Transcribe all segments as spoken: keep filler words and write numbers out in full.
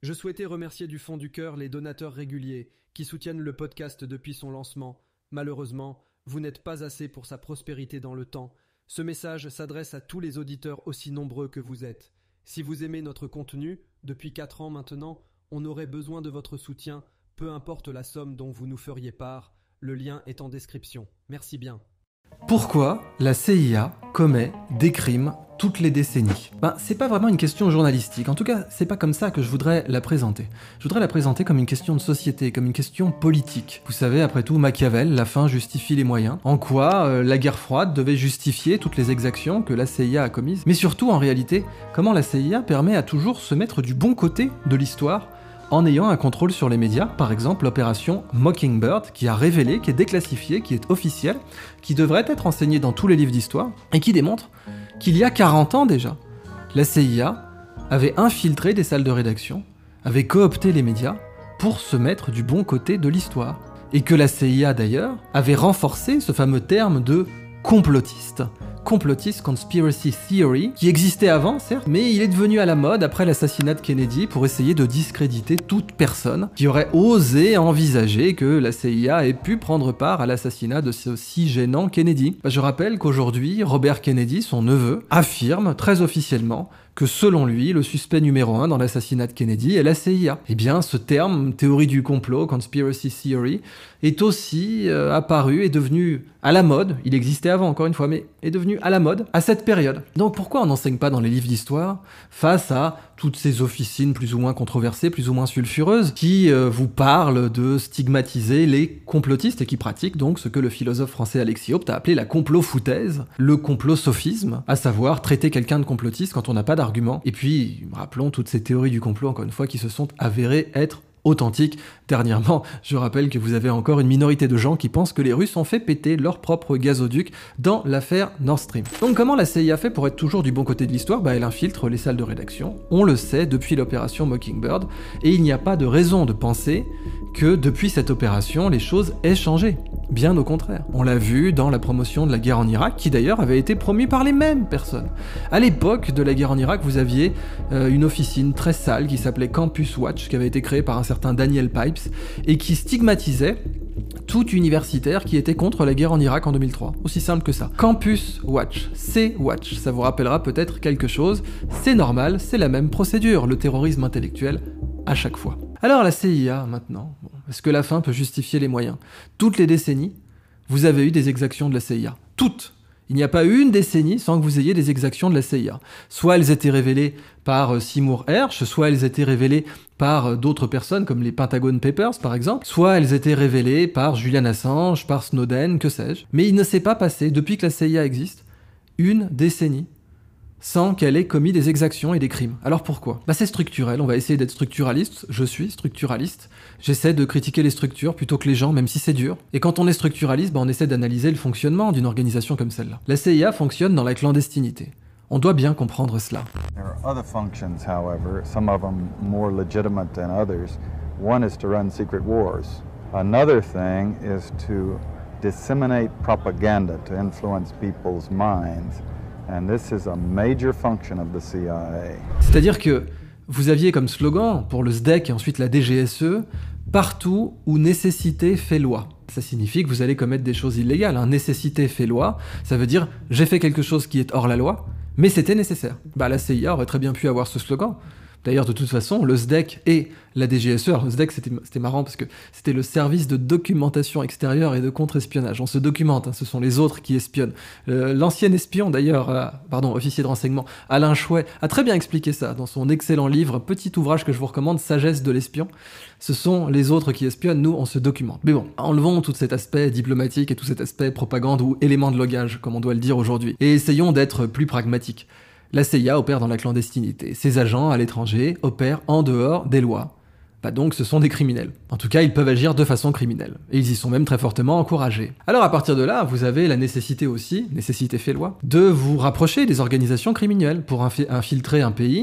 Je souhaitais remercier du fond du cœur les donateurs réguliers qui soutiennent le podcast depuis son lancement. Malheureusement, vous n'êtes pas assez pour sa prospérité dans le temps. Ce message s'adresse à tous les auditeurs aussi nombreux que vous êtes. Si vous aimez notre contenu, depuis quatre ans maintenant, on aurait besoin de votre soutien, peu importe la somme dont vous nous feriez part. Le lien est en description. Merci bien. Pourquoi la C I A commet des crimes toutes les décennies? Ben, c'est pas vraiment une question journalistique. En tout cas, c'est pas comme ça que je voudrais la présenter. Je voudrais la présenter comme une question de société, comme une question politique. Vous savez, après tout, Machiavel, la fin justifie les moyens. En quoi euh, la guerre froide devait justifier toutes les exactions que la C I A a commises. Mais surtout, en réalité, comment la C I A permet à toujours se mettre du bon côté de l'histoire en ayant un contrôle sur les médias, par exemple l'opération Mockingbird, qui a révélé, qui est déclassifiée, qui est officielle, qui devrait être enseignée dans tous les livres d'histoire, et qui démontre qu'il y a quarante ans déjà, la C I A avait infiltré des salles de rédaction, avait coopté les médias pour se mettre du bon côté de l'histoire. Et que la C I A d'ailleurs avait renforcé ce fameux terme de complotiste. Complotist Conspiracy Theory, qui existait avant, certes, mais il est devenu à la mode après l'assassinat de Kennedy pour essayer de discréditer toute personne qui aurait osé envisager que la C I A ait pu prendre part à l'assassinat de ce si gênant Kennedy. Je rappelle qu'aujourd'hui, Robert Kennedy, son neveu, affirme très officiellement que selon lui, le suspect numéro un dans l'assassinat de Kennedy est la C I A. Eh bien, ce terme, théorie du complot, conspiracy theory, est aussi euh, apparu et devenu à la mode, il existait avant encore une fois, mais est devenu à la mode à cette période. Donc pourquoi on n'enseigne pas dans les livres d'histoire face à toutes ces officines plus ou moins controversées, plus ou moins sulfureuses, qui euh, vous parlent de stigmatiser les complotistes et qui pratiquent donc ce que le philosophe français Alexis Haupt a appelé la complot-foutaise, le complot-sophisme, à savoir traiter quelqu'un de complotiste quand on n'a pas d'argument. Et puis, rappelons toutes ces théories du complot, encore une fois, qui se sont avérées être authentique. Dernièrement, je rappelle que vous avez encore une minorité de gens qui pensent que les Russes ont fait péter leur propre gazoduc dans l'affaire Nord Stream. Donc comment la C I A fait pour être toujours du bon côté de l'histoire? Bah elle infiltre les salles de rédaction, on le sait depuis l'opération Mockingbird, et il n'y a pas de raison de penser que depuis cette opération, les choses aient changé. Bien au contraire. On l'a vu dans la promotion de la guerre en Irak, qui d'ailleurs avait été promue par les mêmes personnes. À l'époque de la guerre en Irak, vous aviez euh, une officine très sale qui s'appelait Campus Watch, qui avait été créée par un certain Daniel Pipes, et qui stigmatisait tout universitaire qui était contre la guerre en Irak en deux mille trois. Aussi simple que ça. Campus Watch, C-Watch, ça vous rappellera peut-être quelque chose. C'est normal, c'est la même procédure, le terrorisme intellectuel à chaque fois. Alors la C I A maintenant, bon, est-ce que la fin peut justifier les moyens? Toutes les décennies, vous avez eu des exactions de la C I A. Toutes. Il n'y a pas eu une décennie sans que vous ayez des exactions de la C I A. Soit elles étaient révélées par Seymour Hersh, soit elles étaient révélées par d'autres personnes comme les Pentagon Papers par exemple, soit elles étaient révélées par Julian Assange, par Snowden, que sais-je. Mais il ne s'est pas passé, depuis que la C I A existe, une décennie sans qu'elle ait commis des exactions et des crimes. Alors pourquoi? Bah c'est structurel, on va essayer d'être structuraliste, je suis structuraliste, j'essaie de critiquer les structures plutôt que les gens, même si c'est dur. Et quand on est structuraliste, bah on essaie d'analyser le fonctionnement d'une organisation comme celle-là. La C I A fonctionne dans la clandestinité. On doit bien comprendre cela. There are other functions, however, some of them more legitimate than others. One is to run secret wars. Another thing is to disseminate propaganda to influence people's minds. And this is a major function of the C I A. C'est-à-dire que vous aviez comme slogan pour le S D E C et ensuite la D G S E, partout où nécessité fait loi. Ça signifie que vous allez commettre des choses illégales. Hein. Nécessité fait loi, ça veut dire j'ai fait quelque chose qui est hors la loi, mais c'était nécessaire. Bah la C I A aurait très bien pu avoir ce slogan. D'ailleurs, de toute façon, le S D E C et la D G S E, alors le S D E C c'était, c'était marrant parce que c'était le service de documentation extérieure et de contre-espionnage. On se documente, hein, ce sont les autres qui espionnent. Euh, l'ancien espion d'ailleurs, euh, pardon, officier de renseignement, Alain Chouet, a très bien expliqué ça dans son excellent livre, petit ouvrage que je vous recommande, Sagesse de l'espion. Ce sont les autres qui espionnent, nous on se documente. Mais bon, enlevons tout cet aspect diplomatique et tout cet aspect propagande ou élément de logage, comme on doit le dire aujourd'hui, et essayons d'être plus pragmatiques. La C I A opère dans la clandestinité. Ses agents à l'étranger opèrent en dehors des lois. Bah donc ce sont des criminels. En tout cas, ils peuvent agir de façon criminelle. Et ils y sont même très fortement encouragés. Alors à partir de là, vous avez la nécessité aussi, nécessité fait loi, de vous rapprocher des organisations criminelles pour infi- infiltrer un pays.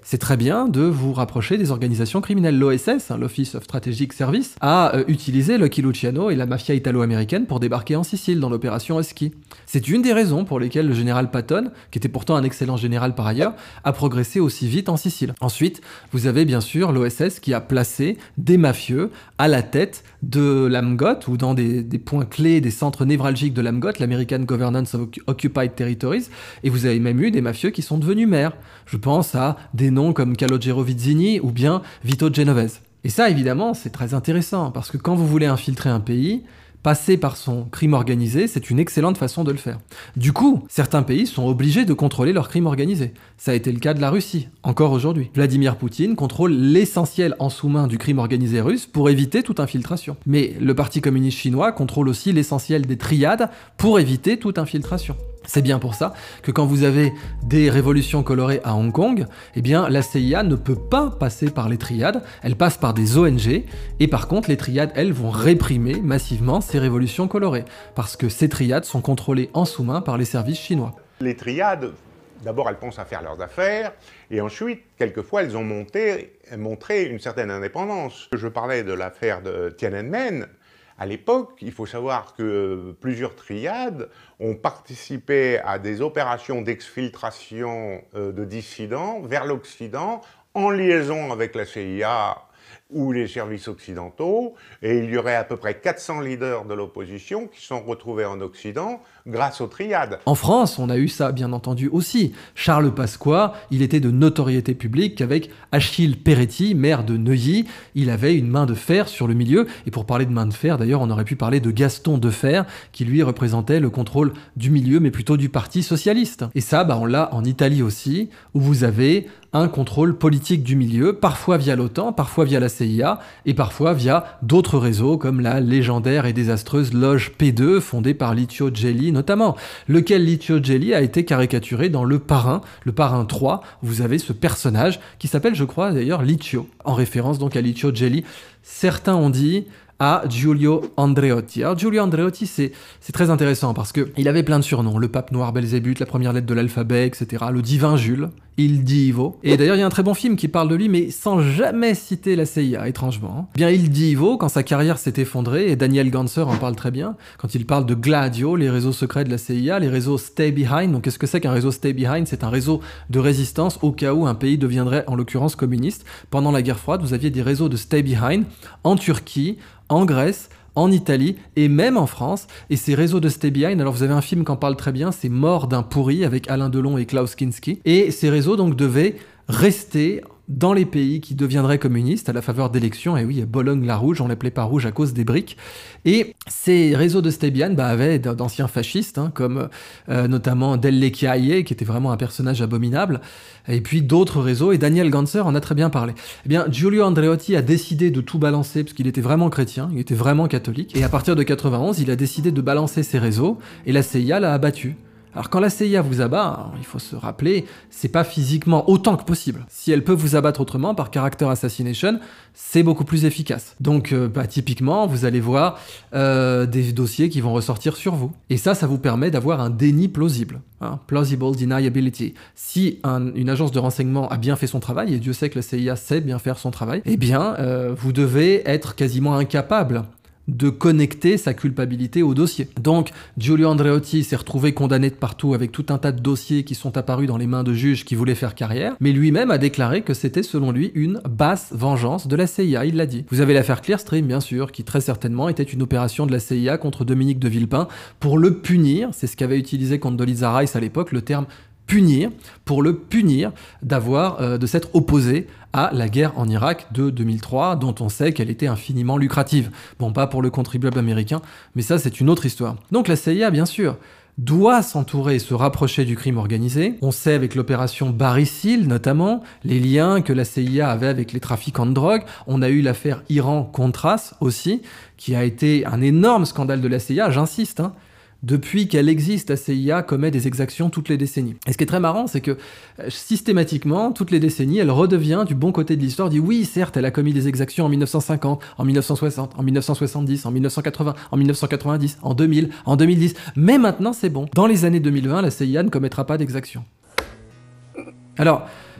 c'est très bien de vous rapprocher des organisations criminelles. L'O S S, hein, l'Office of Strategic Service, a euh, utilisé Lucky Luciano et la mafia italo-américaine pour débarquer en Sicile dans l'opération Husky. C'est une des raisons pour lesquelles le général Patton, qui était pourtant un excellent général par ailleurs, a progressé aussi vite en Sicile. Ensuite, vous avez bien sûr l'O S S qui a placé des mafieux à la tête de l'A M G O T ou dans des, des points clés, des centres névralgiques de l'A M G O T, l'American Governance of Occupied Territories, et vous avez même eu des mafieux qui sont devenus maires. Je pense à des noms comme Calogero Vizzini ou bien Vito Genovese. Et ça, évidemment, c'est très intéressant, parce que quand vous voulez infiltrer un pays, passer par son crime organisé, c'est une excellente façon de le faire. Du coup, certains pays sont obligés de contrôler leur crime organisé. Ça a été le cas de la Russie, encore aujourd'hui. Vladimir Poutine contrôle l'essentiel en sous-main du crime organisé russe pour éviter toute infiltration. Mais le Parti communiste chinois contrôle aussi l'essentiel des triades pour éviter toute infiltration. C'est bien pour ça que quand vous avez des révolutions colorées à Hong Kong, eh bien la C I A ne peut pas passer par les triades, elle passe par des O N G, et par contre les triades, elles, vont réprimer massivement ces révolutions colorées, parce que ces triades sont contrôlées en sous-main par les services chinois. Les triades, d'abord elles pensent à faire leurs affaires, et ensuite, quelquefois, elles ont monté, montré une certaine indépendance. Je parlais de l'affaire de Tiananmen. À l'époque, il faut savoir que plusieurs triades ont participé à des opérations d'exfiltration de dissidents vers l'Occident en liaison avec la C I A ou les services occidentaux, et il y aurait à peu près quatre cents leaders de l'opposition qui sont retrouvés en Occident grâce aux triades. En France, on a eu ça, bien entendu, aussi. Charles Pasqua, il était de notoriété publique qu'avec Achille Peretti, maire de Neuilly, il avait une main de fer sur le milieu. Et pour parler de main de fer, d'ailleurs, on aurait pu parler de Gaston Defferre, qui lui représentait le contrôle du milieu, mais plutôt du Parti socialiste. Et ça, bah, on l'a en Italie aussi, où vous avez un contrôle politique du milieu, parfois via l'OTAN, parfois via la C I A, et parfois via d'autres réseaux, comme la légendaire et désastreuse loge P deux, fondée par Licio Gelli notamment, lequel Licio Gelli a été caricaturé dans Le Parrain, Le Parrain trois, vous avez ce personnage qui s'appelle, je crois d'ailleurs, Licio, en référence donc à Licio Gelli. Certains ont dit à Giulio Andreotti. Alors Giulio Andreotti, c'est c'est très intéressant parce que il avait plein de surnoms, le pape noir Belzébuth, la première lettre de l'alphabet, et cetera, le divin Jules, Il Divo. Et d'ailleurs, il y a un très bon film qui parle de lui, mais sans jamais citer la C I A, étrangement. Bien, Il Divo, quand sa carrière s'est effondrée, et Daniel Ganser en parle très bien, quand il parle de Gladio, les réseaux secrets de la C I A, les réseaux Stay Behind. Donc qu'est-ce que c'est qu'un réseau Stay Behind? C'est un réseau de résistance au cas où un pays deviendrait, en l'occurrence, communiste. Pendant la guerre froide, vous aviez des réseaux de Stay Behind en Turquie, en Grèce, en Italie et même en France. Et ces réseaux de Stay Behind, alors vous avez un film qui en parle très bien, c'est Mort d'un pourri avec Alain Delon et Klaus Kinski. Et ces réseaux donc devaient rester dans les pays qui deviendraient communistes à la faveur d'élections. Et oui, Bologne-la-Rouge, on l'appelait pas rouge à cause des briques. Et ces réseaux de Stay Behind bah, avaient d'anciens fascistes, hein, comme euh, notamment Delle Chiaie, qui était vraiment un personnage abominable, et puis d'autres réseaux, et Daniel Ganser en a très bien parlé. Eh bien, Giulio Andreotti a décidé de tout balancer, parce qu'il était vraiment chrétien, il était vraiment catholique, et à partir de quatre-vingt-onze, il a décidé de balancer ses réseaux, et la C I A l'a abattu. Alors quand la C I A vous abat, il faut se rappeler, c'est pas physiquement autant que possible. Si elle peut vous abattre autrement, par character assassination, c'est beaucoup plus efficace. Donc euh, bah, typiquement, vous allez voir euh, des dossiers qui vont ressortir sur vous. Et ça, ça vous permet d'avoir un déni plausible. Hein, plausible deniability. Si un, une agence de renseignement a bien fait son travail, et Dieu sait que la C I A sait bien faire son travail, eh bien, euh, vous devez être quasiment incapable de connecter sa culpabilité au dossier. Donc, Giulio Andreotti s'est retrouvé condamné de partout avec tout un tas de dossiers qui sont apparus dans les mains de juges qui voulaient faire carrière, mais lui-même a déclaré que c'était selon lui une basse vengeance de la C I A, il l'a dit. Vous avez l'affaire Clearstream, bien sûr, qui très certainement était une opération de la C I A contre Dominique de Villepin pour le punir, c'est ce qu'avait utilisé Condoleezza Rice à l'époque, le terme punir, pour le punir d'avoir, euh, de s'être opposé à la guerre en Irak de deux mille trois, dont on sait qu'elle était infiniment lucrative. Bon, pas pour le contribuable américain, mais ça c'est une autre histoire. Donc la C I A, bien sûr, doit s'entourer et se rapprocher du crime organisé. On sait avec l'opération Barry Seal, notamment, les liens que la C I A avait avec les trafiquants de drogue. On a eu l'affaire Iran-Contras aussi, qui a été un énorme scandale de la C I A, j'insiste, hein. Depuis qu'elle existe, la C I A commet des exactions toutes les décennies. Et ce qui est très marrant, c'est que systématiquement, toutes les décennies, elle redevient du bon côté de l'histoire, dit oui, certes, elle a commis des exactions en mille neuf cent cinquante, en mille neuf cent soixante, en mille neuf cent soixante-dix, en mille neuf cent quatre-vingts, en mille neuf cent quatre-vingt-dix, en deux mille, en deux mille dix, mais maintenant c'est bon. Dans les années deux mille vingt, la C I A ne commettra pas d'exactions. Alors,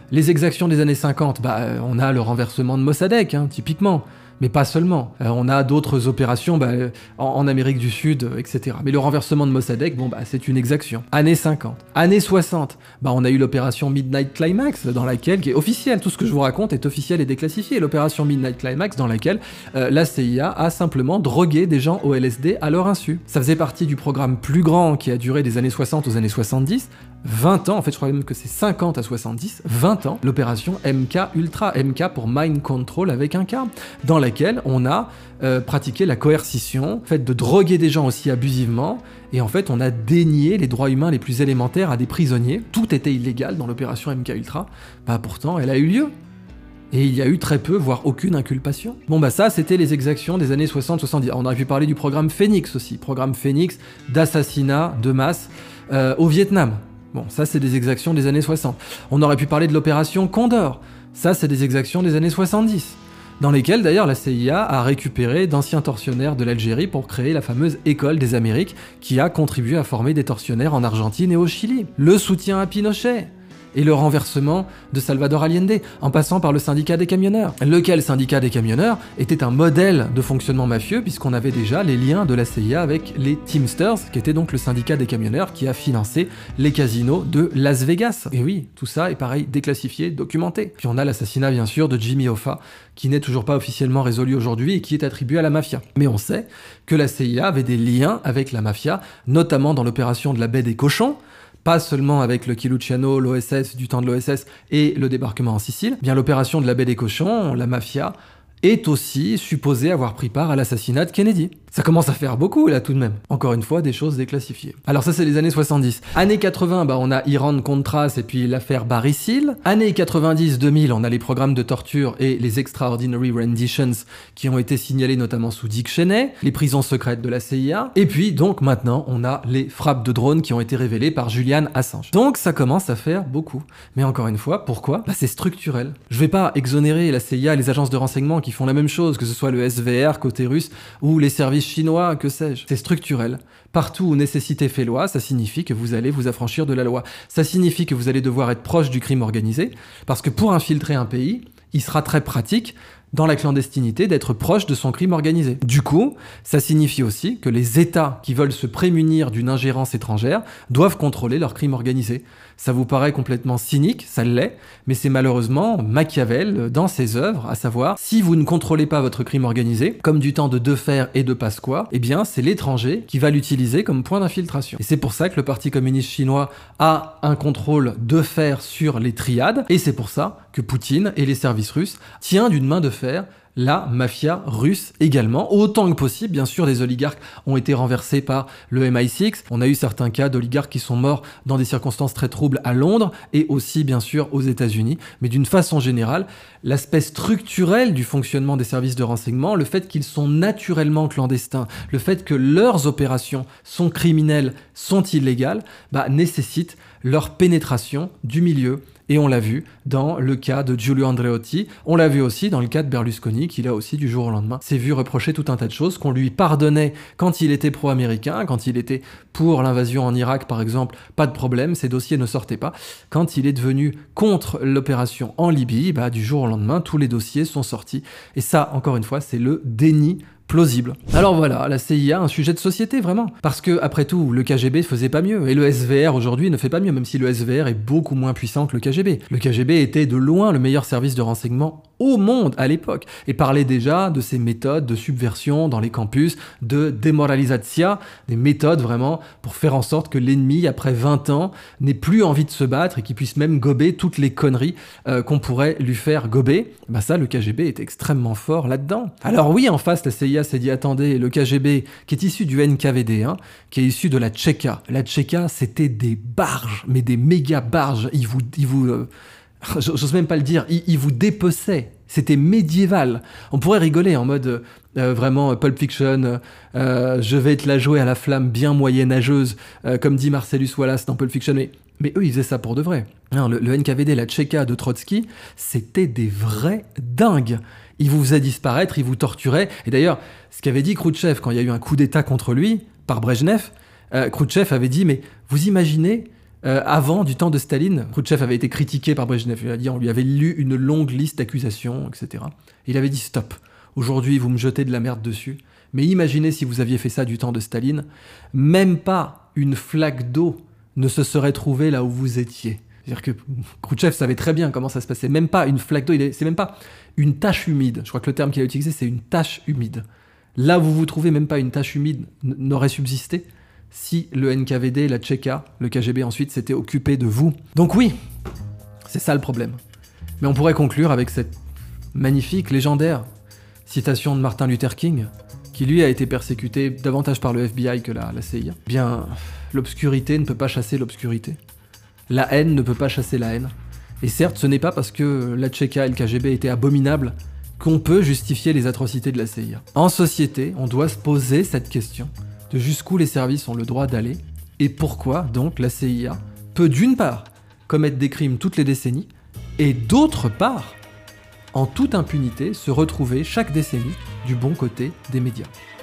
Les exactions des années cinquante, bah, euh, on a le renversement de Mossadegh, hein, typiquement. Mais pas seulement. Euh, on a d'autres opérations bah, euh, en, en Amérique du Sud, euh, et cetera. Mais le renversement de Mossadegh, bon, bah, c'est une exaction. Années cinquante. Années soixante, bah, on a eu l'opération Midnight Climax, dans laquelle, qui est officielle, tout ce que je vous raconte est officiel et déclassifié. L'opération Midnight Climax, dans laquelle euh, la C I A a simplement drogué des gens au L S D à leur insu. Ça faisait partie du programme plus grand qui a duré des années soixante aux années soixante-dix. vingt ans, en fait je crois même que c'est cinquante à soixante-dix, vingt ans, l'opération M K Ultra, M K pour Mind Control avec un K, dans laquelle on a euh, pratiqué la coercition, fait de droguer des gens aussi abusivement, et en fait on a dénié les droits humains les plus élémentaires à des prisonniers. Tout était illégal dans l'opération M K Ultra, bah pourtant elle a eu lieu. Et il y a eu très peu, voire aucune inculpation. Bon bah ça, c'était les exactions des années soixante soixante-dix. On aurait pu parler du programme Phoenix aussi, programme Phoenix d'assassinat de masse euh, au Vietnam. Bon, ça c'est des exactions des années soixante. On aurait pu parler de l'opération Condor. Ça c'est des exactions des années soixante-dix. Dans lesquelles d'ailleurs la C I A a récupéré d'anciens tortionnaires de l'Algérie pour créer la fameuse École des Amériques qui a contribué à former des tortionnaires en Argentine et au Chili. Le soutien à Pinochet et le renversement de Salvador Allende, en passant par le syndicat des camionneurs. Lequel syndicat des camionneurs était un modèle de fonctionnement mafieux, puisqu'on avait déjà les liens de la C I A avec les Teamsters, qui était donc le syndicat des camionneurs qui a financé les casinos de Las Vegas. Et oui, tout ça est pareil, déclassifié, documenté. Puis on a l'assassinat bien sûr de Jimmy Hoffa, qui n'est toujours pas officiellement résolu aujourd'hui et qui est attribué à la mafia. Mais on sait que la C I A avait des liens avec la mafia, notamment dans l'opération de la baie des cochons, pas seulement avec le Kiluciano, l'O S S, du temps de l'O S S et le débarquement en Sicile, bien l'opération de la baie des cochons, la mafia, est aussi supposée avoir pris part à l'assassinat de Kennedy. Ça commence à faire beaucoup là tout de même. Encore une fois, des choses déclassifiées. Alors ça c'est les années soixante-dix. Années quatre-vingts, bah on a Iran Contras et puis l'affaire Barry Seal. Années quatre-vingt-dix deux mille, on a les programmes de torture et les Extraordinary Renditions qui ont été signalés notamment sous Dick Cheney, les prisons secrètes de la C I A, et puis donc maintenant on a les frappes de drones qui ont été révélées par Julian Assange. Donc ça commence à faire beaucoup. Mais encore une fois, pourquoi ? Bah c'est structurel. Je vais pas exonérer la C I A et les agences de renseignement qui font la même chose, que ce soit le S V R côté russe ou les services chinois, que sais-je. C'est structurel. Partout où nécessité fait loi, ça signifie que vous allez vous affranchir de la loi. Ça signifie que vous allez devoir être proche du crime organisé, parce que pour infiltrer un pays, il sera très pratique dans la clandestinité d'être proche de son crime organisé. Du coup, ça signifie aussi que les États qui veulent se prémunir d'une ingérence étrangère doivent contrôler leur crime organisé. Ça vous paraît complètement cynique, ça l'est, mais c'est malheureusement Machiavel dans ses œuvres, à savoir, si vous ne contrôlez pas votre crime organisé, comme du temps de Defer et de Pasqua, eh bien c'est l'étranger qui va l'utiliser comme point d'infiltration. Et c'est pour ça que le Parti communiste chinois a un contrôle de fer sur les triades, et c'est pour ça que Poutine et les services russes tiennent d'une main de fer la mafia russe également, autant que possible. Bien sûr, des oligarques ont été renversés par le M I six. On a eu certains cas d'oligarques qui sont morts dans des circonstances très troubles à Londres et aussi, bien sûr, aux États-Unis. Mais d'une façon générale, l'aspect structurel du fonctionnement des services de renseignement, le fait qu'ils sont naturellement clandestins, le fait que leurs opérations sont criminelles, sont illégales, bah, nécessite leur pénétration du milieu. Et on l'a vu dans le cas de Giulio Andreotti, on l'a vu aussi dans le cas de Berlusconi, qui là aussi, du jour au lendemain, s'est vu reprocher tout un tas de choses qu'on lui pardonnait quand il était pro-américain, quand il était pour l'invasion en Irak par exemple, pas de problème, ses dossiers ne sortaient pas. Quand il est devenu contre l'opération en Libye, bah, du jour au lendemain, tous les dossiers sont sortis. Et ça, encore une fois, c'est le déni plausible. Alors voilà, la C I A, un sujet de société, vraiment. Parce que, après tout, le K G B faisait pas mieux, et le S V R aujourd'hui ne fait pas mieux, même si le S V R est beaucoup moins puissant que le K G B. Le K G B était de loin le meilleur service de renseignement au monde à l'époque, et parlait déjà de ces méthodes de subversion dans les campus, de démoralisation, des méthodes vraiment pour faire en sorte que l'ennemi, après vingt ans, n'ait plus envie de se battre et qu'il puisse même gober toutes les conneries euh, qu'on pourrait lui faire gober. Bah ça, le K G B est extrêmement fort là-dedans. Alors oui, en face, la C I A s'est dit, attendez, le K G B, qui est issu du N K V D, hein, qui est issu de la Tchéka. La Tchéka, c'était des barges, mais des méga barges. Ils vous... Ils vous euh, j'ose même pas le dire, ils, ils vous dépeçaient. C'était médiéval. On pourrait rigoler en mode euh, vraiment Pulp Fiction, euh, je vais te la jouer à la flamme bien moyenâgeuse, euh, comme dit Marcellus Wallace dans Pulp Fiction, mais, mais eux ils faisaient ça pour de vrai. Non, le, le N K V D, la Tchéka de Trotsky, c'était des vrais dingues. Ils vous faisaient disparaître, ils vous torturaient. Et d'ailleurs, ce qu'avait dit Khrouchtchev quand il y a eu un coup d'état contre lui, par Brejnev, euh, Khrouchtchev avait dit, mais vous imaginez Euh, avant, du temps de Staline, Khrouchtchev avait été critiqué par Brejnev. Il a dit, on lui avait lu une longue liste d'accusations, et cetera. Il avait dit stop. Aujourd'hui, vous me jetez de la merde dessus. Mais imaginez si vous aviez fait ça du temps de Staline, même pas une flaque d'eau ne se serait trouvée là où vous étiez. C'est-à-dire que Khrouchtchev savait très bien comment ça se passait. Même pas une flaque d'eau, il est... c'est même pas une tache humide. Je crois que le terme qu'il a utilisé, c'est une tache humide. Là où vous vous trouvez, même pas une tache humide n- n'aurait subsisté si le N K V D, la Tchéka, le K G B ensuite, s'était occupé de vous. Donc oui, c'est ça le problème. Mais on pourrait conclure avec cette magnifique, légendaire citation de Martin Luther King, qui lui a été persécuté davantage par le F B I que la, la C I A. Bien, l'obscurité ne peut pas chasser l'obscurité. La haine ne peut pas chasser la haine. Et certes, ce n'est pas parce que la Tchéka et le K G B étaient abominables qu'on peut justifier les atrocités de la C I A. En société, on doit se poser cette question de jusqu'où les services ont le droit d'aller et pourquoi donc la C I A peut d'une part commettre des crimes toutes les décennies et d'autre part, en toute impunité, se retrouver chaque décennie du bon côté des médias.